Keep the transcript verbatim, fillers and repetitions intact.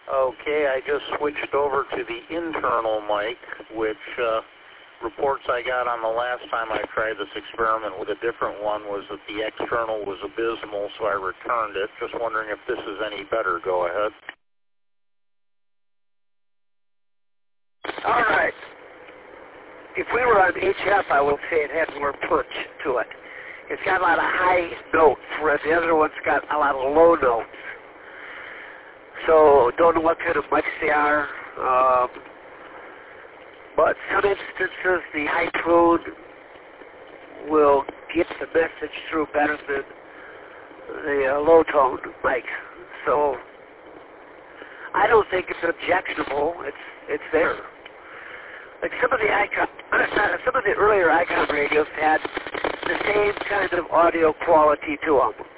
Okay, I just switched over to the internal mic, which uh, reports I got on the last time I tried this experiment with a different one was that the external was abysmal, so I returned it. Just wondering if this is any better. Go ahead. All right. If we were on H F, I would say it had more punch to it. It's got a lot of high notes, whereas the other one's got a lot of low notes. So don't know what kind of mics they are. Um, but some instances, the high tone will get the message through better than the uh, low tone mic. So I don't think it's objectionable. It's it's there. Like some of the icon, some of the earlier Icon radios had the same kind of audio quality to them.